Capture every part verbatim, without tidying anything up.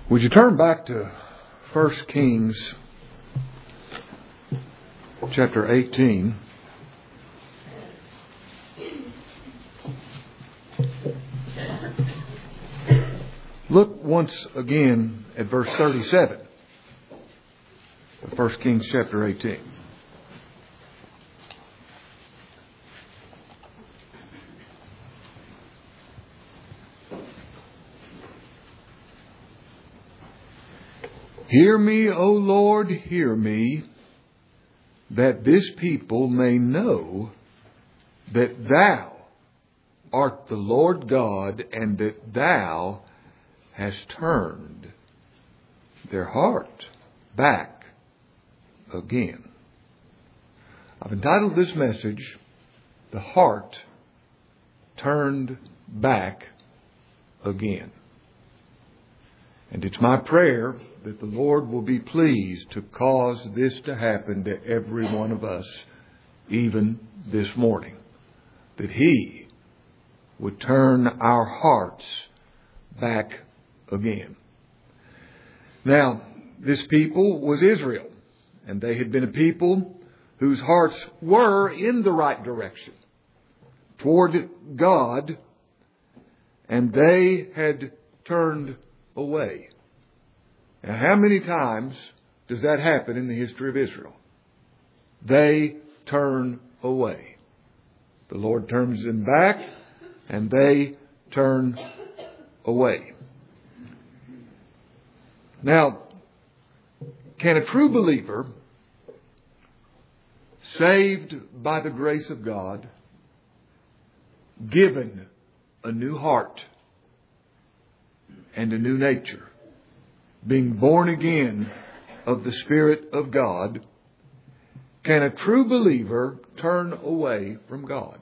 Would you turn back to First Kings chapter eighteen? Look once again at verse thirty-seven of First Kings chapter eighteen. Hear me, O Lord, hear me, that this people may know that Thou art the Lord God, and that Thou hast turned their heart back again. I've entitled this message, The Heart Turned Back Again. And it's my prayer that the Lord will be pleased to cause this to happen to every one of us, even this morning. That He would turn our hearts back again. Now, this people was Israel, and they had been a people whose hearts were in the right direction toward God, and they had turned away. Now, how many times does that happen in the history of Israel? They turn away. The Lord turns them back, and they turn away. Now, can a true believer, saved by the grace of God, given a new heart and a new nature, being born again of the Spirit of God, can a true believer turn away from God?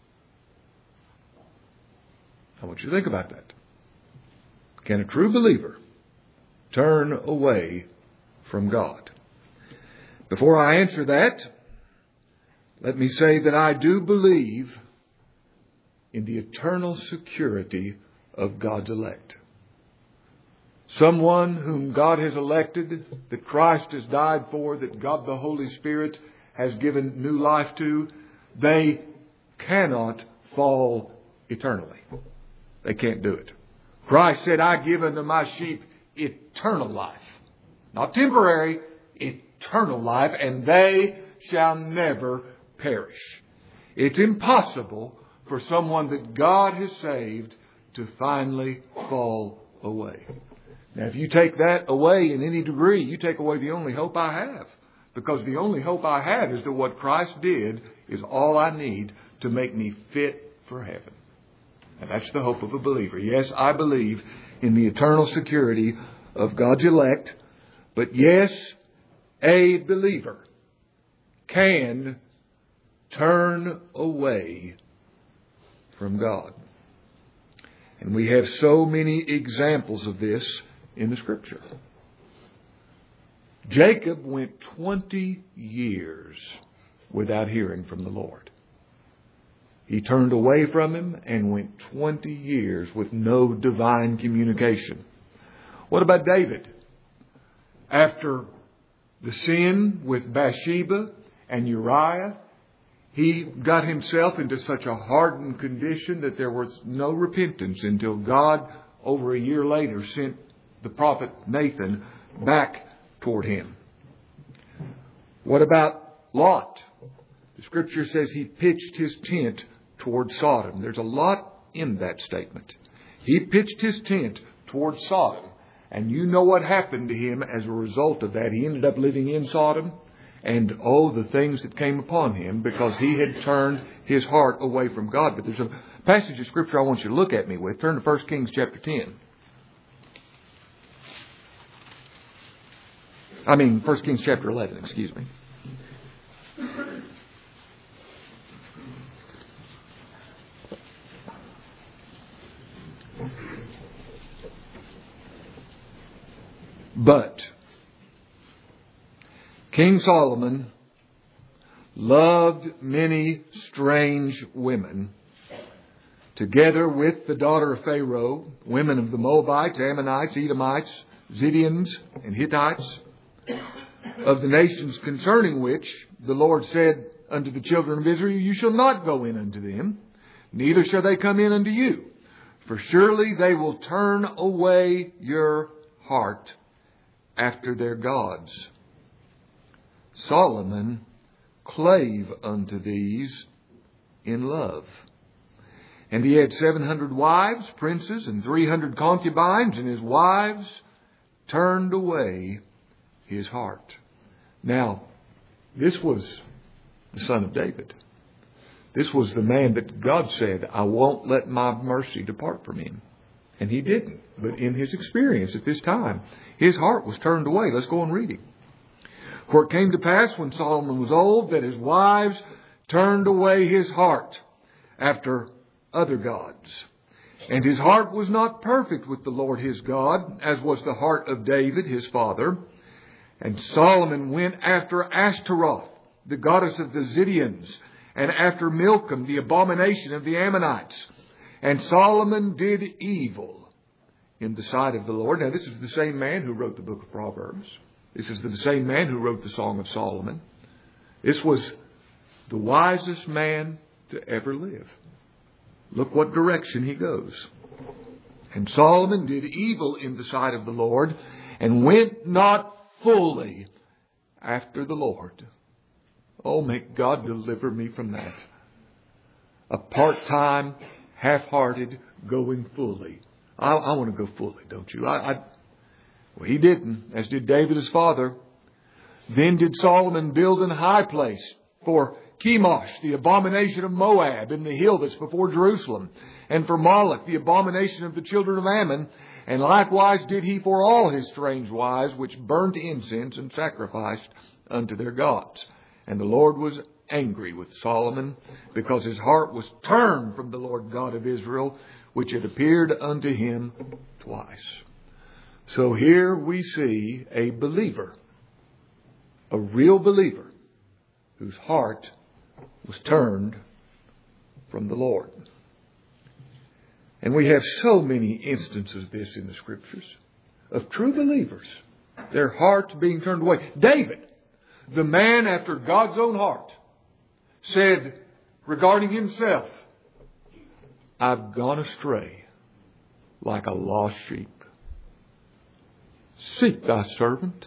I want you to think about that. Can a true believer turn away from God? Before I answer that, let me say that I do believe in the eternal security of God's elect. Someone whom God has elected, that Christ has died for, that God the Holy Spirit has given new life to, they cannot fall eternally. They can't do it. Christ said, I give unto my sheep eternal life. Not temporary, eternal life, and they shall never perish. It's impossible for someone that God has saved to finally fall away. Now, if you take that away in any degree, you take away the only hope I have. Because the only hope I have is that what Christ did is all I need to make me fit for heaven. And that's the hope of a believer. Yes, I believe in the eternal security of God's elect. But yes, a believer can turn away from God. And we have so many examples of this in the Scripture. Jacob went twenty years without hearing from the Lord. He turned away from Him and went twenty years with no divine communication. What about David? After the sin with Bathsheba and Uriah, he got himself into such a hardened condition that there was no repentance until God, over a year later, sent the prophet Nathan back toward him. What about Lot? The Scripture says he pitched his tent toward Sodom. There's a lot in that statement. He pitched his tent toward Sodom. And you know what happened to him as a result of that. He ended up living in Sodom. And oh, the things that came upon him because he had turned his heart away from God. But there's a passage of Scripture I want you to look at me with. Turn to First Kings chapter ten. I mean, First Kings chapter eleven, excuse me. But King Solomon loved many strange women, together with the daughter of Pharaoh, women of the Moabites, Ammonites, Edomites, Zidonians, and Hittites, of the nations concerning which the Lord said unto the children of Israel, you shall not go in unto them, neither shall they come in unto you. For surely they will turn away your heart after their gods. Solomon clave unto these in love. And he had seven hundred wives, princes, and three hundred concubines, and his wives turned away his heart. Now, this was the son of David. This was the man that God said, I won't let my mercy depart from him. And he didn't. But in his experience at this time, his heart was turned away. Let's go on reading. For it came to pass when Solomon was old that his wives turned away his heart after other gods. And his heart was not perfect with the Lord his God, as was the heart of David his father. And Solomon went after Ashtaroth, the goddess of the Zidonians, and after Milcom, the abomination of the Ammonites. And Solomon did evil in the sight of the Lord. Now, this is the same man who wrote the book of Proverbs. This is the same man who wrote the Song of Solomon. This was the wisest man to ever live. Look what direction he goes. And Solomon did evil in the sight of the Lord, and went not fully after the Lord. Oh, may God deliver me from that. A part-time, half-hearted, going fully. I, I want to go fully, don't you? I, I, well, he didn't, as did David his father. Then did Solomon build an high place for Chemosh, the abomination of Moab, in the hill that's before Jerusalem, and for Moloch, the abomination of the children of Ammon. And likewise did he for all his strange wives, which burnt incense and sacrificed unto their gods. And the Lord was angry with Solomon, because his heart was turned from the Lord God of Israel, which had appeared unto him twice. So here we see a believer, a real believer, whose heart was turned from the Lord. And we have so many instances of this in the Scriptures, of true believers, their hearts being turned away. David, the man after God's own heart, said regarding himself, I've gone astray like a lost sheep. Seek thy servant.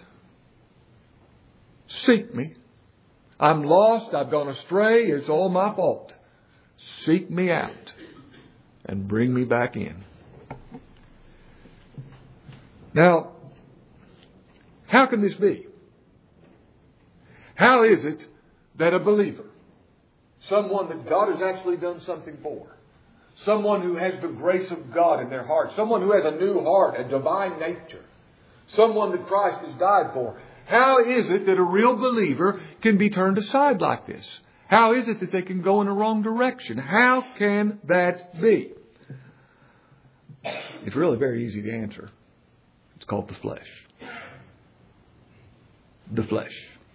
Seek me. I'm lost. I've gone astray. It's all my fault. Seek me out and bring me back in. Now, how can this be? How is it that a believer, someone that God has actually done something for, someone who has the grace of God in their heart, someone who has a new heart, a divine nature, someone that Christ has died for, how is it that a real believer can be turned aside like this? How is it that they can go in a wrong direction? How can that be? It's really very easy to answer. It's called the flesh. The flesh.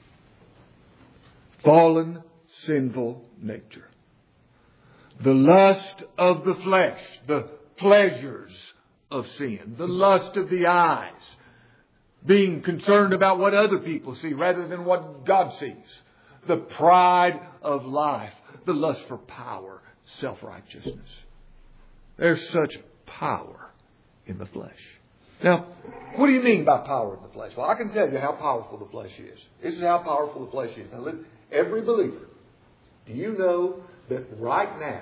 Fallen, sinful nature. The lust of the flesh. The pleasures of sin. The lust of the eyes. Being concerned about what other people see rather than what God sees. The pride of life. The lust for power. Self-righteousness. There's such power in the flesh. Now, what do you mean by power in the flesh? Well, I can tell you how powerful the flesh is. This is how powerful the flesh is. Now, every believer, do you know that right now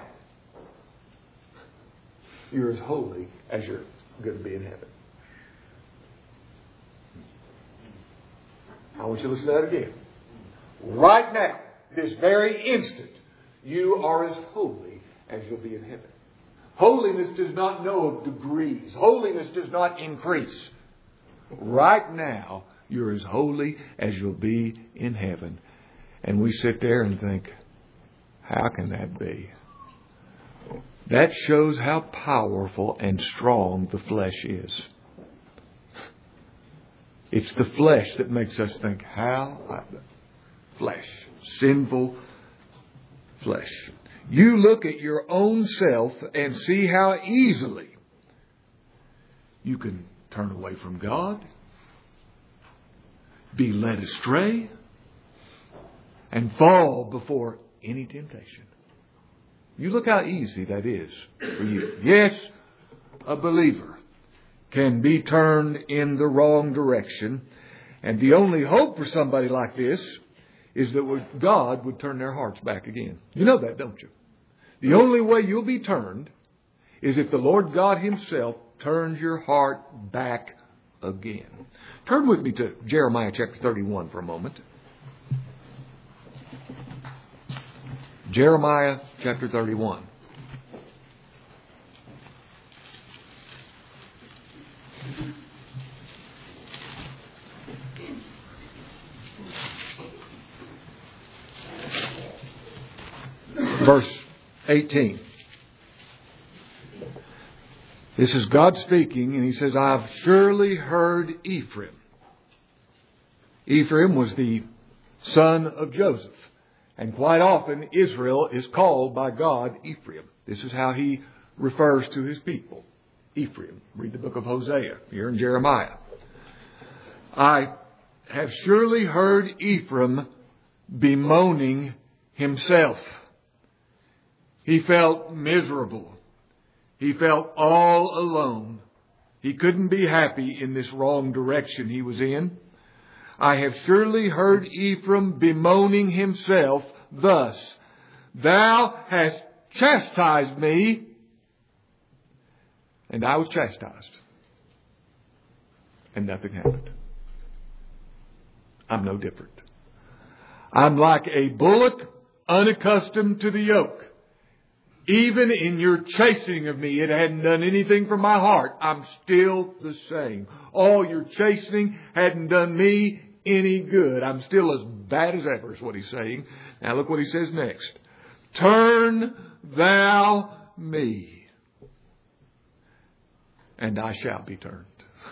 you're as holy as you're going to be in heaven? I want you to listen to that again. Right now, this very instant, you are as holy as you'll be in heaven. Holiness does not know of degrees. Holiness does not increase. Right now, you're as holy as you'll be in heaven. And we sit there and think, how can that be? That shows how powerful and strong the flesh is. It's the flesh that makes us think, how? Flesh. Sinful flesh. You look at your own self and see how easily you can turn away from God, be led astray, and fall before any temptation. You look how easy that is for you. Yes, a believer can be turned in the wrong direction. And the only hope for somebody like this is that God would turn their hearts back again. You know that, don't you? The only way you'll be turned is if the Lord God Himself turns your heart back again. Turn with me to Jeremiah chapter thirty-one for a moment. Jeremiah chapter thirty-one. Verse eighteen. This is God speaking, and He says, I've surely heard Ephraim. Ephraim was the son of Joseph. And quite often, Israel is called by God Ephraim. This is how He refers to His people. Ephraim. Read the book of Hosea here in Jeremiah. I have surely heard Ephraim bemoaning himself. He felt miserable. He felt all alone. He couldn't be happy in this wrong direction he was in. I have surely heard Ephraim bemoaning himself thus, Thou hast chastised me, and I was chastised, and nothing happened. I'm no different. I'm like a bullock unaccustomed to the yoke. Even in your chasing of me, it hadn't done anything for my heart. I'm still the same. All your chastening hadn't done me any good. I'm still as bad as ever, is what he's saying. Now look what he says next. Turn thou me, and I shall be turned.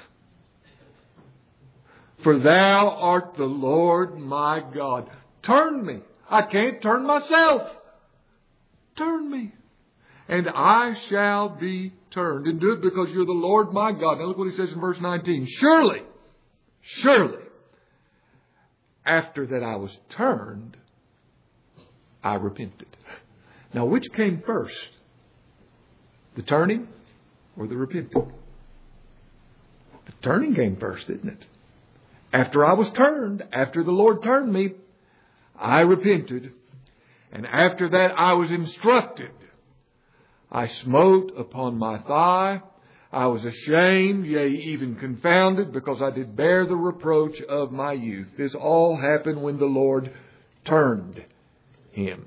For thou art the Lord my God. Turn me. I can't turn myself. Turn me. And I shall be turned. And do it because you're the Lord my God. Now look what he says in verse nineteen. Surely, surely, after that I was turned, I repented. Now which came first? The turning or the repenting? The turning came first, didn't it? After I was turned, after the Lord turned me, I repented. And after that I was instructed. I smote upon my thigh. I was ashamed, yea, even confounded, because I did bear the reproach of my youth. This all happened when the Lord turned him.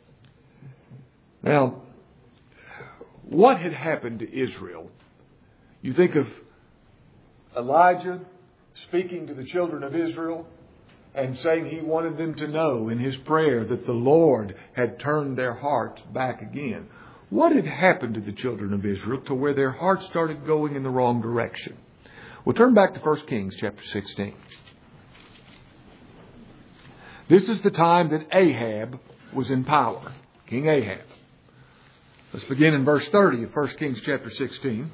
Now, what had happened to Israel? You think of Elijah speaking to the children of Israel and saying he wanted them to know in his prayer that the Lord had turned their hearts back again. What had happened to the children of Israel to where their hearts started going in the wrong direction? We'll turn back to First Kings chapter sixteen. This is the time that Ahab was in power. King Ahab. Let's begin in verse thirty of First Kings chapter sixteen.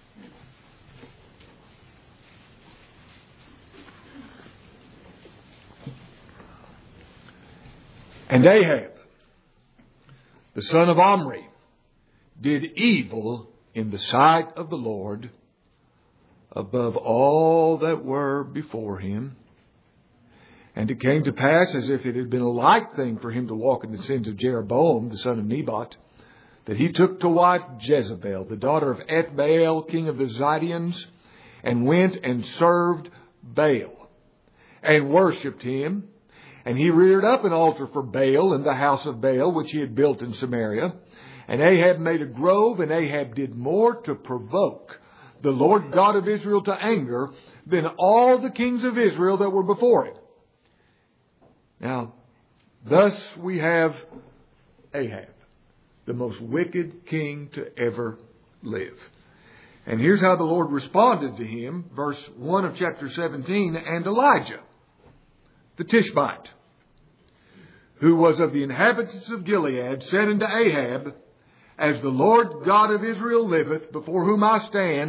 And Ahab, the son of Omri, did evil in the sight of the Lord above all that were before him. And it came to pass, as if it had been a light thing for him to walk in the sins of Jeroboam, the son of Nebat, that he took to wife Jezebel, the daughter of Ethbaal, king of the Zidonians, and went and served Baal, and worshipped him. And he reared up an altar for Baal in the house of Baal, which he had built in Samaria. And Ahab made a grove, and Ahab did more to provoke the Lord God of Israel to anger than all the kings of Israel that were before him. Now, thus we have Ahab, the most wicked king to ever live. And here's how the Lord responded to him. Verse one of chapter seventeen, and Elijah, the Tishbite, who was of the inhabitants of Gilead, said unto Ahab, As the Lord God of Israel liveth, before whom I stand,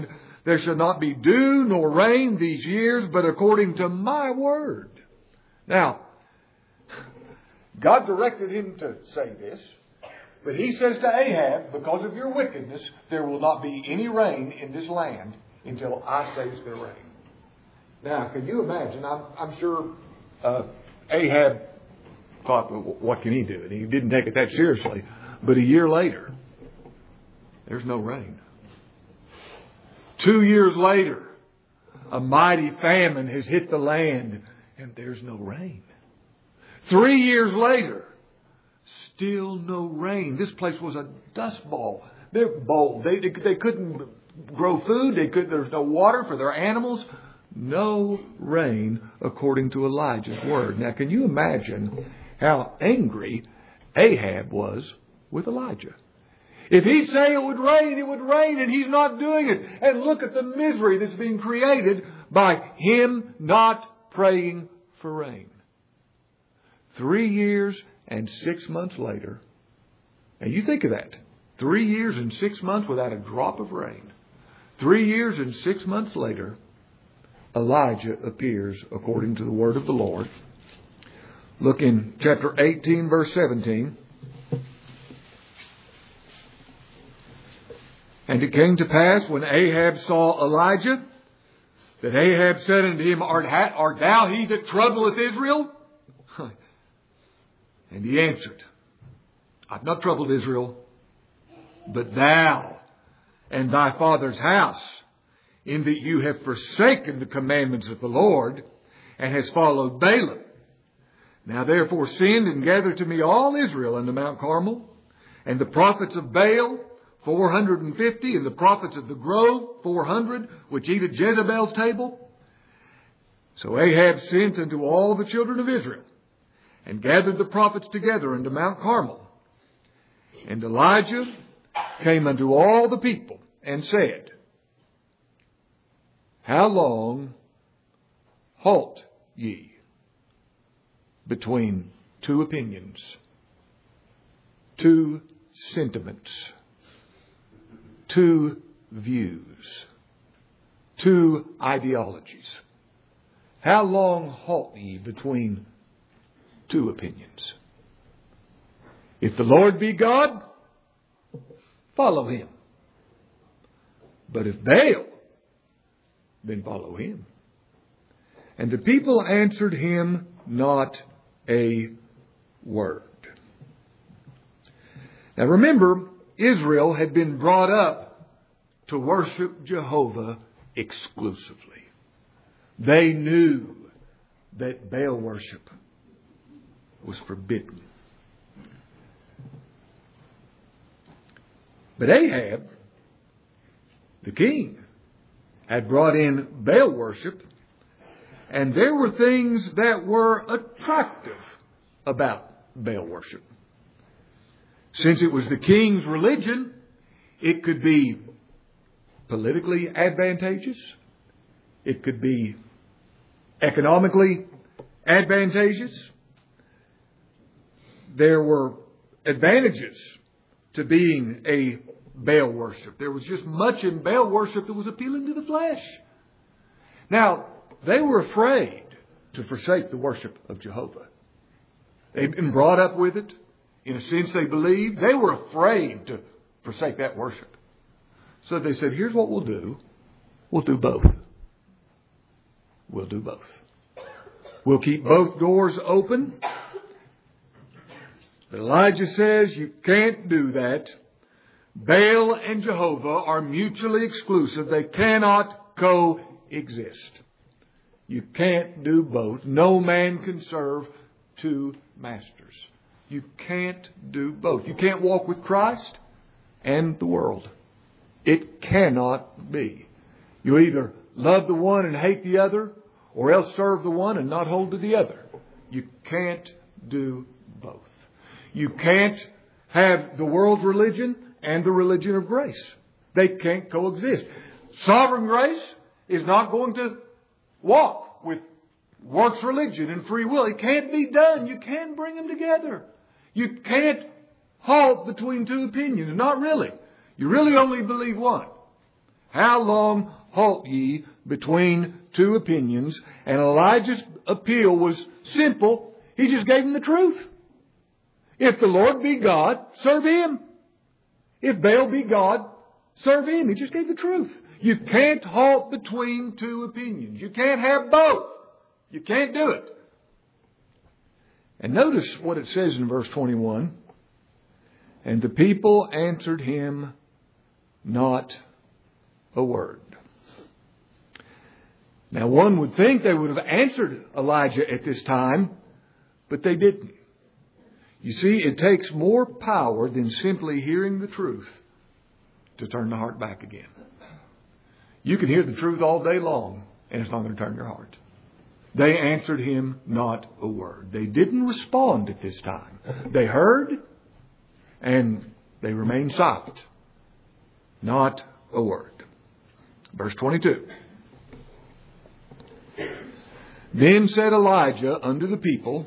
there shall not be dew nor rain these years, but according to my word. Now, God directed him to say this, but he says to Ahab, because of your wickedness, there will not be any rain in this land until I say it's going to rain. Now, can you imagine? I'm, I'm sure uh, Ahab thought, well, what can he do? And he didn't take it that seriously. But a year later, there's no rain. Two years later, a mighty famine has hit the land and there's no rain. Three years later, still no rain. This place was a dust ball. They're bold. They, they, they couldn't grow food. They could, there was no water for their animals. No rain according to Elijah's word. Now, can you imagine how angry Ahab was with Elijah? If he'd say it would rain, it would rain, and he's not doing it. And look at the misery that's being created by him not praying for rain. Three years and six months later, and you think of that. Three years and six months without a drop of rain. Three years and six months later, Elijah appears according to the word of the Lord. Look in chapter eighteen, verse seventeen. And it came to pass when Ahab saw Elijah, that Ahab said unto him, Art, ha- art thou he that troubleth Israel? And he answered, I've not troubled Israel, but thou and thy father's house, in that you have forsaken the commandments of the Lord, and has followed Balaam. Now therefore send and gather to me all Israel unto Mount Carmel, and the prophets of Baal, four hundred and fifty, and the prophets of the grove, four hundred, which eat at Jezebel's table. So Ahab sent unto all the children of Israel, and gathered the prophets together unto Mount Carmel. And Elijah came unto all the people, and said, How long halt ye between two opinions, two sentiments, two views, two ideologies? How long halt ye between two opinions? If the Lord be God, follow him. But if Baal, then follow him. And the people answered him not a word. Now remember, Israel had been brought up to worship Jehovah exclusively. They knew that Baal worship was forbidden. But Ahab, the king, had brought in Baal worship, and there were things that were attractive about Baal worship. Since it was the king's religion, it could be politically advantageous. It could be economically advantageous. There were advantages to being a Baal worship. There was just much in Baal worship that was appealing to the flesh. Now, they were afraid to forsake the worship of Jehovah. They'd been brought up with it. In a sense, they believed. They were afraid to forsake that worship. So they said, here's what we'll do. We'll do both. We'll do both. We'll keep both doors open. But Elijah says you can't do that. Baal and Jehovah are mutually exclusive. They cannot coexist. You can't do both. No man can serve two masters. You can't do both. You can't walk with Christ and the world. It cannot be. You either love the one and hate the other, or else serve the one and not hold to the other. You can't do both. You can't have the world's religion and the religion of grace. They can't coexist. Sovereign grace is not going to walk with works religion and free will. It can't be done. You can't bring them together. You can't halt between two opinions. Not really. You really only believe one. How long halt ye between two opinions? And Elijah's appeal was simple. He just gave him the truth. If the Lord be God, serve Him. If Baal be God, serve Him. He just gave the truth. You can't halt between two opinions. You can't have both. You can't do it. And notice what it says in verse twenty-one. And the people answered him not a word. Now one would think they would have answered Elijah at this time, but they didn't. You see, it takes more power than simply hearing the truth to turn the heart back again. You can hear the truth all day long, and it's not going to turn your heart. They answered him not a word. They didn't respond at this time. They heard, and they remained silent. Not a word. Verse twenty-two. Then said Elijah unto the people,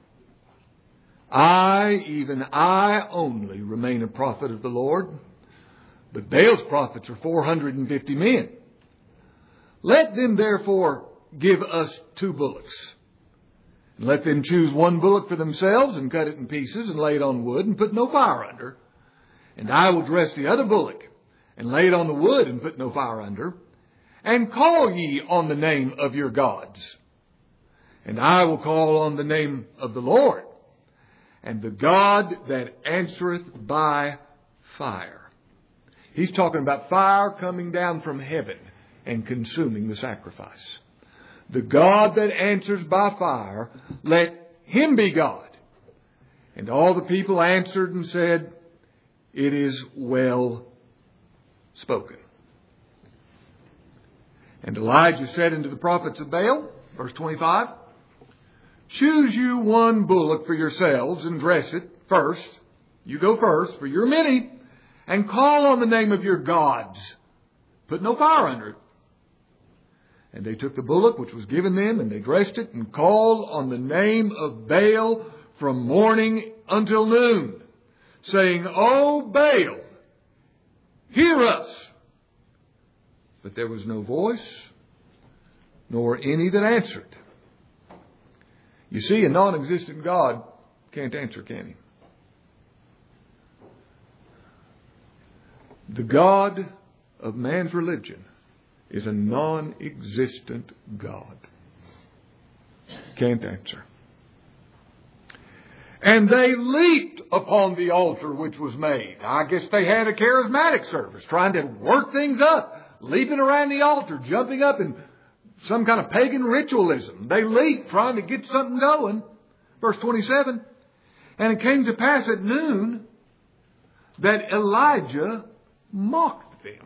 I, even I only, remain a prophet of the Lord, but Baal's prophets are four hundred and fifty men. Let them therefore give us two bullocks. And let them choose one bullock for themselves and cut it in pieces and lay it on wood and put no fire under. And I will dress the other bullock and lay it on the wood and put no fire under. And call ye on the name of your gods. And I will call on the name of the Lord, and the God that answereth by fire. He's talking about fire coming down from heaven and consuming the sacrifice. The God that answers by fire, let Him be God. And all the people answered and said, It is well spoken. And Elijah said unto the prophets of Baal, verse twenty-five, Choose you one bullock for yourselves and dress it first. You go first, for you're many, and call on the name of your gods. Put no fire under it. And they took the bullock which was given them, and they dressed it, and called on the name of Baal from morning until noon, saying, O Baal, hear us. But there was no voice, nor any that answered. You see, a non-existent God can't answer, can He? The God of man's religion is a non-existent God. Can't answer. And they leaped upon the altar which was made. I guess they had a charismatic service, trying to work things up, leaping around the altar, jumping up in some kind of pagan ritualism. They leaped, trying to get something going. Verse twenty-seven. And it came to pass at noon that Elijah mocked them.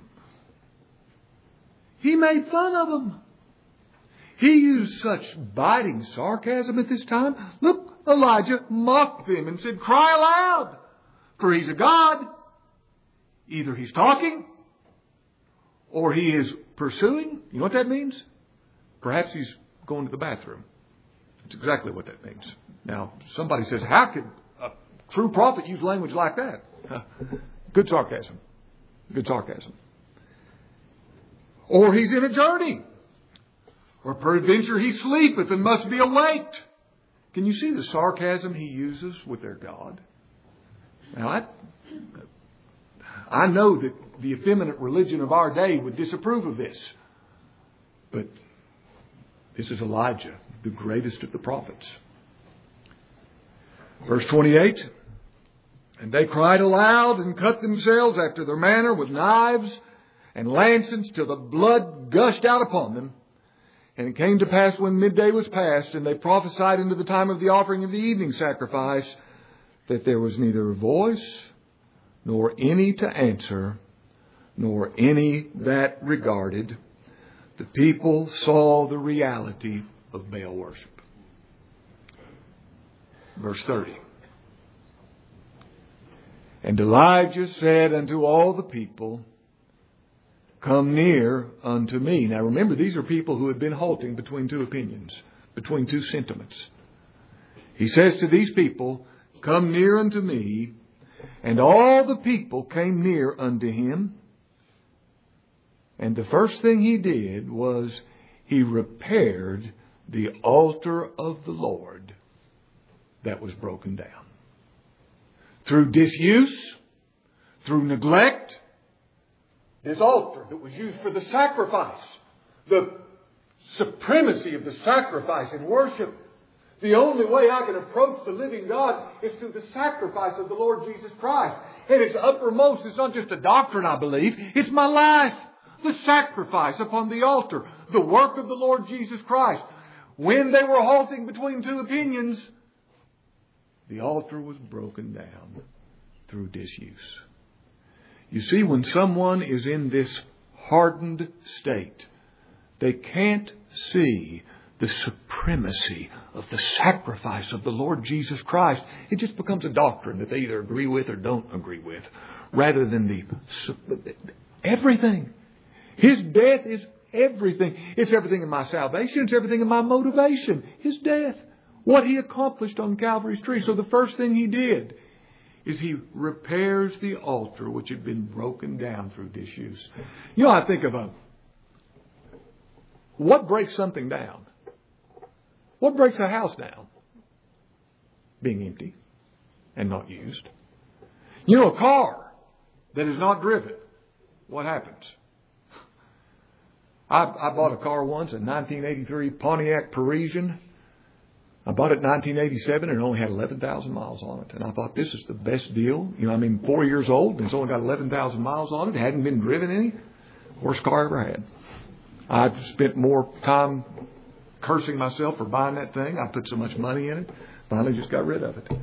He made fun of them. He used such biting sarcasm at this time. Look, Elijah mocked them and said, Cry aloud, for He's a God. Either He's talking or He is pursuing. You know what that means? Perhaps He's going to the bathroom. That's exactly what that means. Now, somebody says, how could a true prophet use language like that? Good sarcasm. Good sarcasm. Or He's in a journey. Or peradventure He sleepeth and must be awaked. Can you see the sarcasm He uses with their God? Now, I, I know that the effeminate religion of our day would disapprove of this. But this is Elijah, the greatest of the prophets. Verse twenty-eight. And they cried aloud and cut themselves after their manner with knives and lancets till the blood gushed out upon them. And it came to pass when midday was past, and they prophesied into the time of the offering of the evening sacrifice, that there was neither voice, nor any to answer, nor any that regarded. The people saw the reality of Baal worship. Verse thirty. And Elijah said unto all the people, Come near unto me. Now remember, these are people who had been halting between two opinions, between two sentiments. He says to these people, Come near unto me. And all the people came near unto him. And the first thing he did was he repaired the altar of the Lord that was broken down. Through disuse, through neglect, this altar that was used for the sacrifice, the supremacy of the sacrifice in worship. The only way I can approach the living God is through the sacrifice of the Lord Jesus Christ. And it's uppermost. It's not just a doctrine, I believe. It's my life. The sacrifice upon the altar. The work of the Lord Jesus Christ. When they were halting between two opinions, the altar was broken down through disuse. You see, when someone is in this hardened state, they can't see the supremacy of the sacrifice of the Lord Jesus Christ. It just becomes a doctrine that they either agree with or don't agree with, rather than the everything. His death is everything. It's everything in my salvation. It's everything in my motivation. His death. What He accomplished on Calvary's tree. So the first thing He did is He repairs the altar which had been broken down through disuse. You know, I think of a... What breaks something down? What breaks a house down? Being empty and not used. You know, a car that is not driven, what happens? I, I bought a car once, a nineteen eighty-three Pontiac Parisian. I bought it in nineteen eighty-seven and it only had eleven thousand miles on it. And I thought, this is the best deal. You know, I mean, four years old and it's only got eleven thousand miles on it. It hadn't been driven any. Worst car I ever had. I've spent more time cursing myself for buying that thing. I put so much money in it. Finally just got rid of it.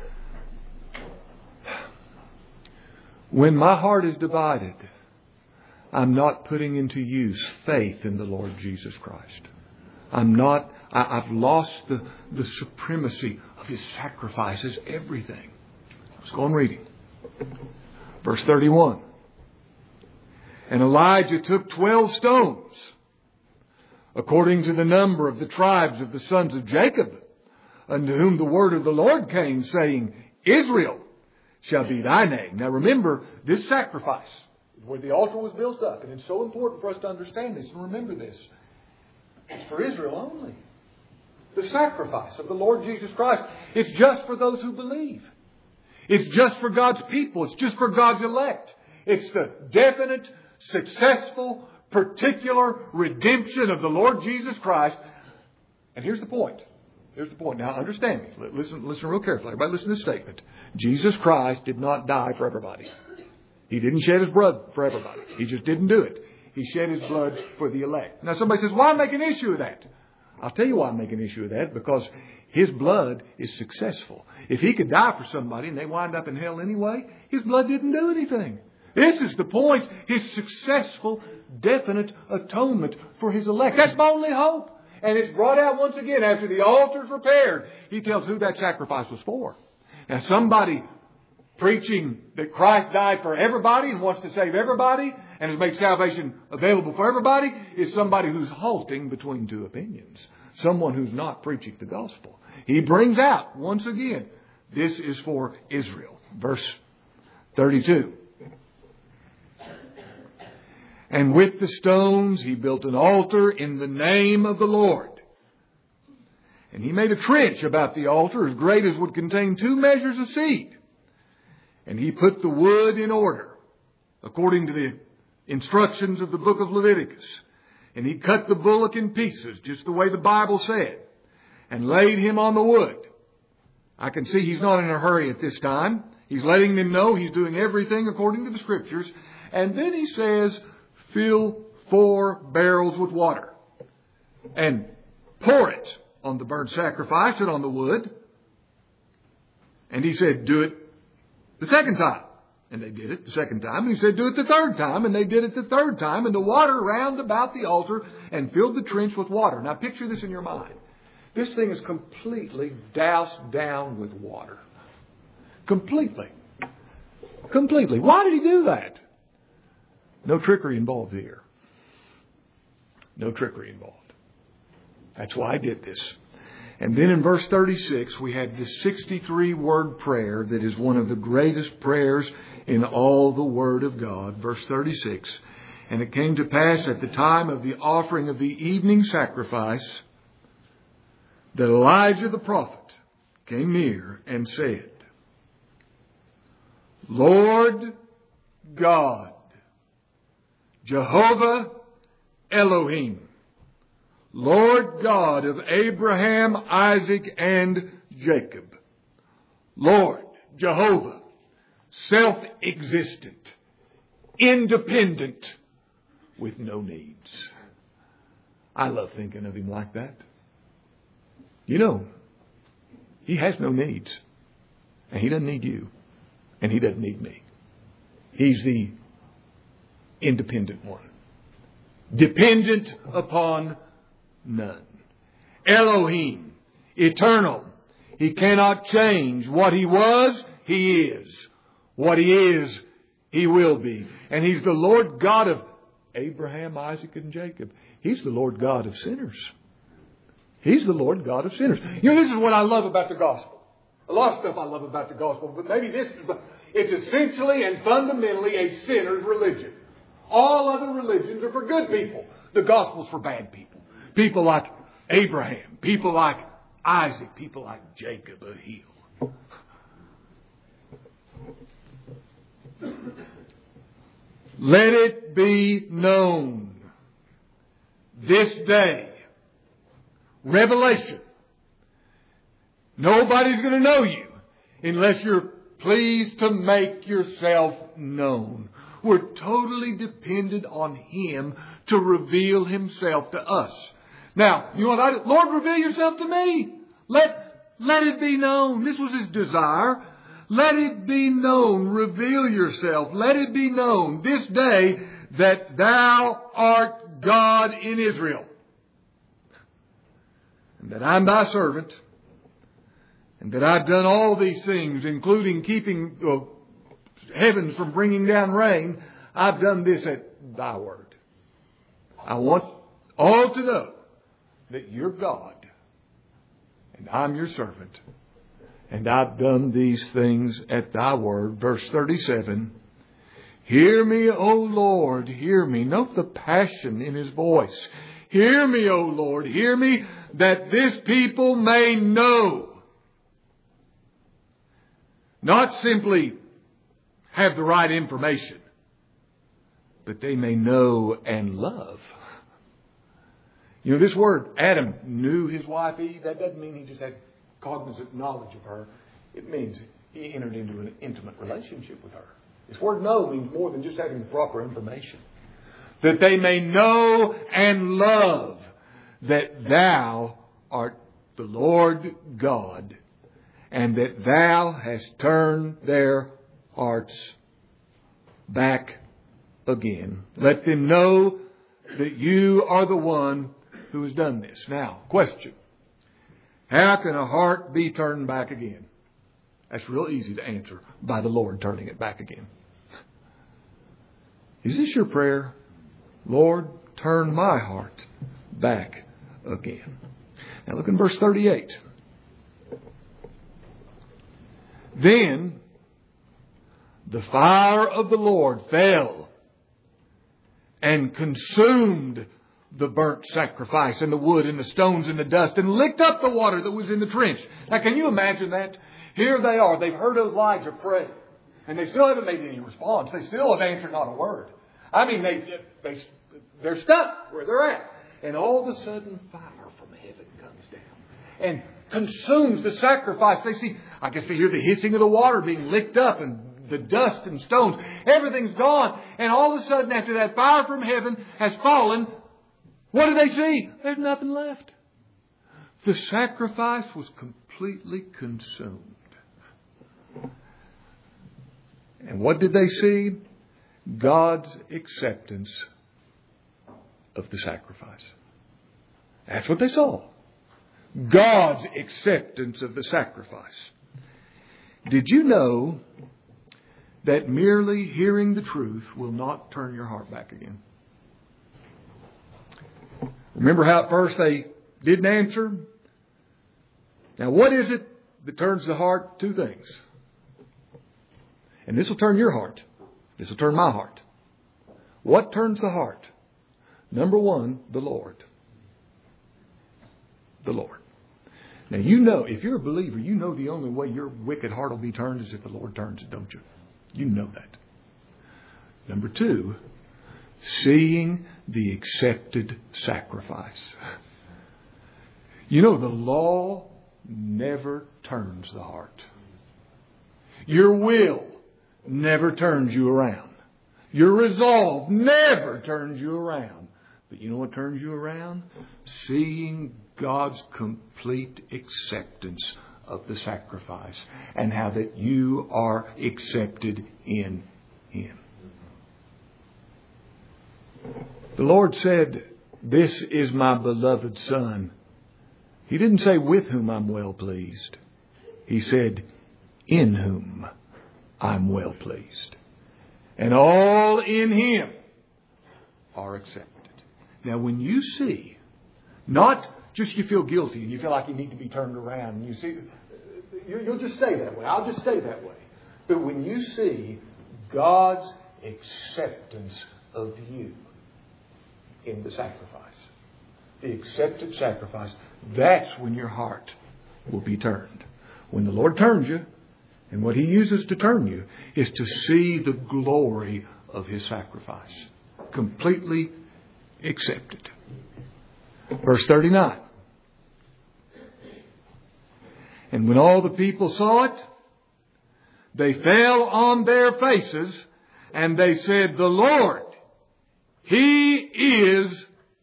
When my heart is divided, I'm not putting into use faith in the Lord Jesus Christ. I'm not, I, I've lost the, the supremacy of His sacrifice as everything. Let's go on reading. Verse thirty-one. And Elijah took twelve stones, according to the number of the tribes of the sons of Jacob, unto whom the word of the Lord came, saying, Israel shall be thy name. Now remember, this sacrifice, where the altar was built up, and it's so important for us to understand this and remember this, it's for Israel only. The sacrifice of the Lord Jesus Christ. It's just for those who believe. It's just for God's people. It's just for God's elect. It's the definite, successful, particular redemption of the Lord Jesus Christ. And here's the point. Here's the point. Now understand me. Listen, listen real carefully. Everybody listen to this statement. Jesus Christ did not die for everybody. He didn't shed His blood for everybody. He just didn't do it. He shed His blood for the elect. Now somebody says, why make an issue of that? I'll tell you why I make an issue of that. Because His blood is successful. If He could die for somebody and they wind up in hell anyway, His blood didn't do anything. This is the point. His successful, definite atonement for His elect. That's my only hope. And it's brought out once again after the altar's repaired. He tells who that sacrifice was for. Now somebody preaching that Christ died for everybody and wants to save everybody and has made salvation available for everybody is somebody who's halting between two opinions. Someone who's not preaching the gospel. He brings out once again, this is for Israel. Verse thirty-two. And with the stones he built an altar in the name of the Lord. And he made a trench about the altar as great as would contain two measures of seed. And he put the wood in order, according to the instructions of the book of Leviticus. And he cut the bullock in pieces, just the way the Bible said, and laid him on the wood. I can see he's not in a hurry at this time. He's letting them know he's doing everything according to the Scriptures. And then he says, fill four barrels with water and pour it on the burnt sacrifice and on the wood. And he said, do it the second time. And they did it the second time. And he said, do it the third time. And they did it the third time. And the water round about the altar and filled the trench with water. Now picture this in your mind. This thing is completely doused down with water. Completely. Completely. Why did he do that? No trickery involved here. No trickery involved. That's why I did this. And then in verse thirty-six, we had this sixty-three word prayer that is one of the greatest prayers in all the Word of God. Verse thirty-six. And it came to pass at the time of the offering of the evening sacrifice that Elijah the prophet came near and said, Lord God, Jehovah Elohim, Lord God of Abraham, Isaac, and Jacob, Lord Jehovah, self-existent, independent, with no needs. I love thinking of Him like that. You know, He has no needs. And He doesn't need you. And He doesn't need me. He's the independent one. Dependent upon none. Elohim, eternal. He cannot change. What He was, He is. What He is, He will be. And He's the Lord God of Abraham, Isaac, and Jacob. He's the Lord God of sinners. He's the Lord God of sinners. You know, this is what I love about the gospel. A lot of stuff I love about the gospel, but maybe this is, it's essentially and fundamentally a sinner's religion. All other religions are for good people. The gospel's for bad people. People like Abraham, people like Isaac, people like Jacob of Hill. Let it be known this day, revelation. Nobody's going to know you unless you're pleased to make yourself known. We're totally dependent on Him to reveal Himself to us. Now, you want to, Lord, reveal yourself to me. Let, let it be known. This was His desire. Let it be known. Reveal yourself. Let it be known this day that Thou art God in Israel. And that I'm Thy servant. And that I've done all these things, including keeping the heavens from bringing down rain. I've done this at Thy word. I want all to know that You're God. And I'm Your servant. And I've done these things at Thy word. Verse thirty-seven. Hear me, O Lord, hear me. Note the passion in His voice. Hear me, O Lord, hear me, that this people may know. Not simply have the right information, but they may know and love. You know, this word, Adam knew his wife Eve. That doesn't mean he just had cognizant knowledge of her. It means he entered into an intimate relationship with her. This word know means more than just having the proper information. That they may know and love that Thou art the Lord God, and that Thou hast turned their hearts back again. Let them know that You are the one who has done this. Now, question. How can a heart be turned back again? That's real easy to answer. By the Lord turning it back again. Is this your prayer? Lord, turn my heart back again. Now look in verse thirty-eight. Then the fire of the Lord fell and consumed the burnt sacrifice and the wood and the stones and the dust and licked up the water that was in the trench. Now can you imagine that? Here they are. They've heard Elijah pray. And they still haven't made any response. They still have answered not a word. I mean, they, they, they're stuck where they're at. And all of a sudden, fire from heaven comes down and consumes the sacrifice. They see, I guess they hear the hissing of the water being licked up and the dust and stones. Everything's gone. And all of a sudden, after that fire from heaven has fallen, what do they see? There's nothing left. The sacrifice was completely consumed. And what did they see? God's acceptance of the sacrifice. That's what they saw. God's acceptance of the sacrifice. Did you know that merely hearing the truth will not turn your heart back again? Remember how at first they didn't answer? Now what is it that turns the heart? Two things. And this will turn your heart. This will turn my heart. What turns the heart? Number one, the Lord. The Lord. Now you know, if you're a believer, you know the only way your wicked heart will be turned is if the Lord turns it, don't you? You know that. Number two, seeing the accepted sacrifice. You know, the law never turns the heart. Your will never turns you around. Your resolve never turns you around. But you know what turns you around? Seeing God's complete acceptance of the sacrifice and how that you are accepted in Him. The Lord said, "This is my beloved Son." He didn't say with whom I'm well pleased. He said, in whom I'm well pleased. And all in Him are accepted. Now when you see, not just you feel guilty and you feel like you need to be turned around, and you see, you'll just stay that way. I'll just stay that way. But when you see God's acceptance of you in the sacrifice, the accepted sacrifice, that's when your heart will be turned. When the Lord turns you, and what He uses to turn you is to see the glory of His sacrifice. Completely accepted. Verse thirty-nine. And when all the people saw it, they fell on their faces, and they said, "The Lord, He is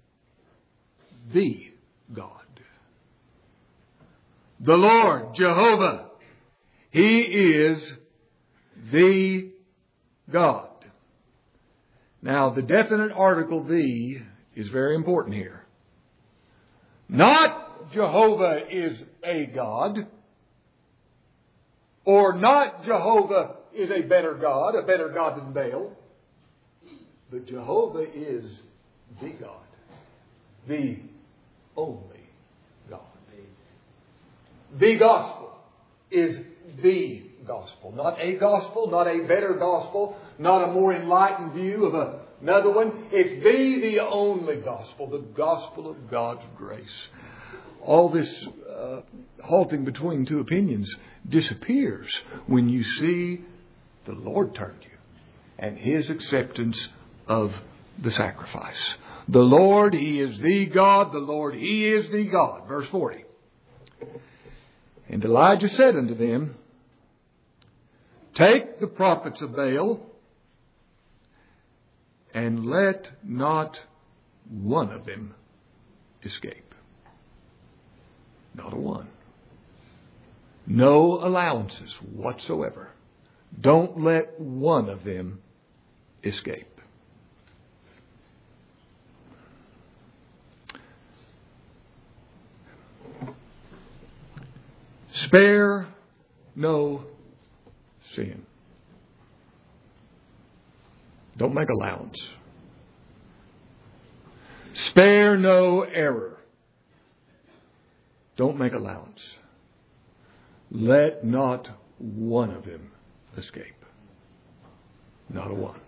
the God. The Lord, Jehovah, He is the God." Now, the definite article "the" is very important here. Not Jehovah is a God, or not Jehovah is a better God, a better God than Baal. But Jehovah is the God, the only God. The gospel is the gospel. Not a gospel, not a better gospel, not a more enlightened view of a, another one. It's the, the only gospel, the gospel of God's grace. All this uh, halting between two opinions disappears when you see the Lord turn you and His acceptance of the sacrifice. The Lord, He is the God. The Lord, He is the God. Verse forty. And Elijah said unto them, "Take the prophets of Baal, and let not one of them escape." Not a one. No allowances whatsoever. Don't let one of them escape. Spare no sin. Don't make allowance. Spare no error. Don't make allowance. Let not one of them escape. Not a one.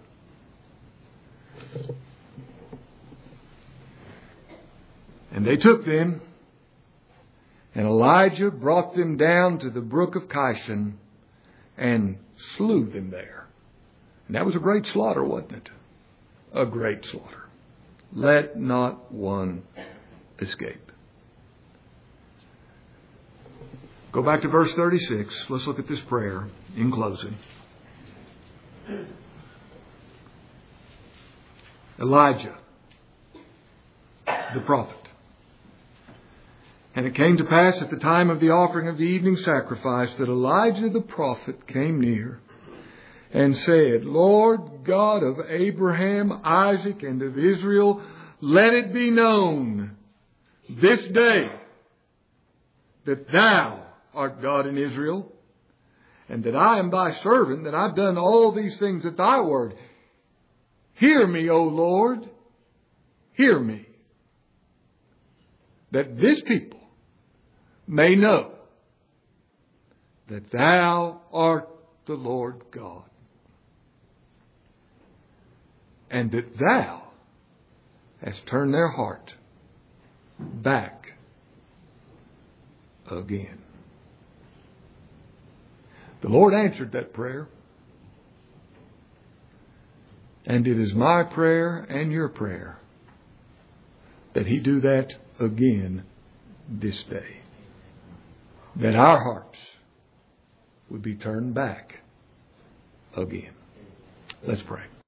And they took them, and Elijah brought them down to the brook of Kishon and slew them there. And that was a great slaughter, wasn't it? A great slaughter. Let not one escape. Go back to verse thirty-six. Let's look at this prayer in closing. Elijah, the prophet. And it came to pass at the time of the offering of the evening sacrifice that Elijah the prophet came near and said, "Lord God of Abraham, Isaac, and of Israel, let it be known this day that Thou art God in Israel, and that I am Thy servant, that I've done all these things at Thy word. Hear me, O Lord, hear me, that this people may know that Thou art the Lord God." and that Thou hast turned their heart back again. The Lord answered that prayer. And it is my prayer and your prayer that He do that again this day. That our hearts would be turned back again. Let's pray.